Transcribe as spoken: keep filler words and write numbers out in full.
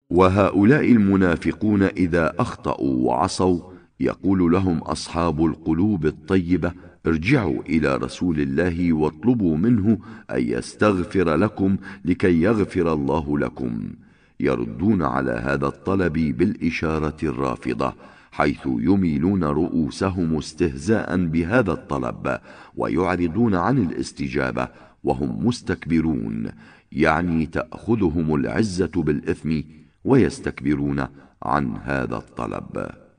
وهؤلاء المنافقون إذا أخطأوا وعصوا يقول لهم أصحاب القلوب الطيبة: ارجعوا إلى رسول الله واطلبوا منه أن يستغفر لكم لكي يغفر الله لكم. يردون على هذا الطلب بالإشارة الرافضة، حيث يميلون رؤوسهم استهزاء بهذا الطلب ويعرضون عن الاستجابة وهم مستكبرون، يعني تأخذهم العزة بالإثم ويستكبرون عن هذا الطلب.